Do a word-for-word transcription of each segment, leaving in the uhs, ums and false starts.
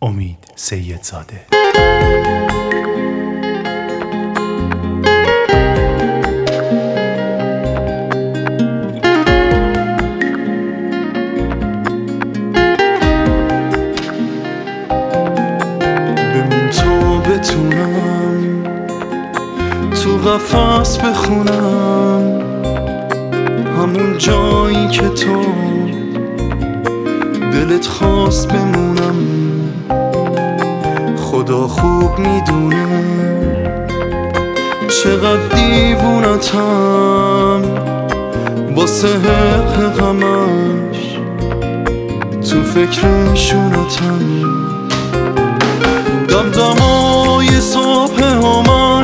امید سیدزاده. بمون تا بتونم تو قفس بخونم همون جایی که تو دلت خواست بمونم. خدا خوب میدونه چقدر دیوونتم واسه حق غمش تو فکرشونتم. دمدمای صبح ها من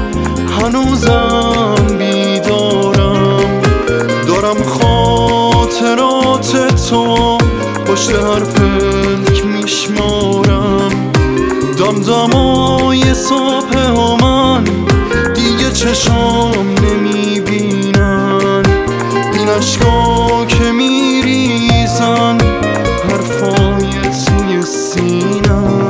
هنوزم بیدارم، دارم خاطرات تو پشت هر پلک میشمارم. دمدمای صبح ها من دیگه چشام نمیبینن، این اشکا که میریزن حرفای توی سینم.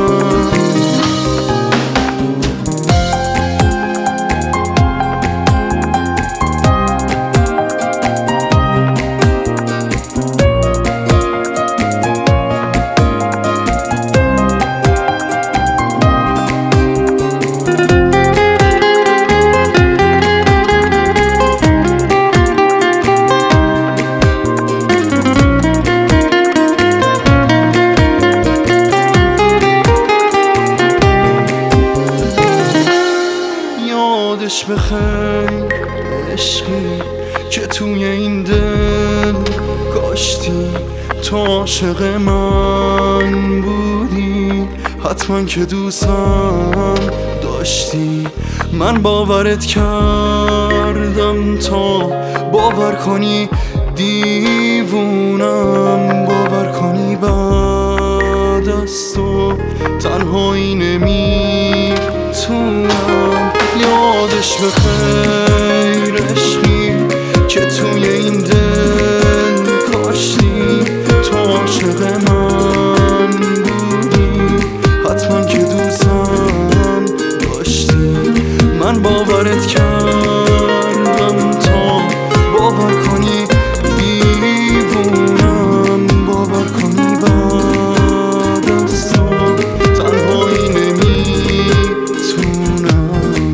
یادش بخیر عشقی که توی این دل کاشتی، تو عاشق من بودی حتما که دوستم داشتی. من باورت کردم تا باور کنی دیوونم، باور کنی بعد از تو تنهایی نمیتونم. یادش بخیر عشقی که توی این دل کاشتی، تو عاشق من بودی حتما که دوستم داشتی. من باورت کردم تا باور کنی دیوونم، باور کنی بعد از تو تنهایی نمیتونم.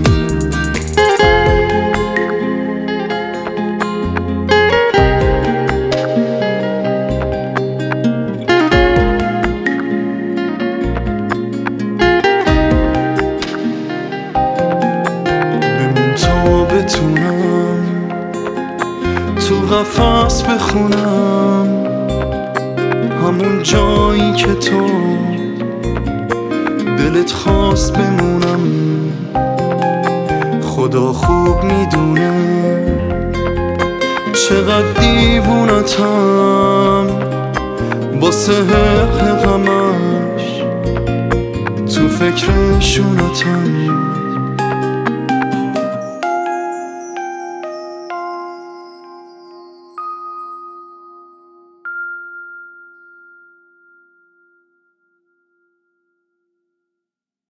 بتونم تو قفس بخونم همون جایی که تو دلت خواست بمونم. خدا خوب میدونه چقدر دیوونتم واسه حق غمش تو فکرشونتم.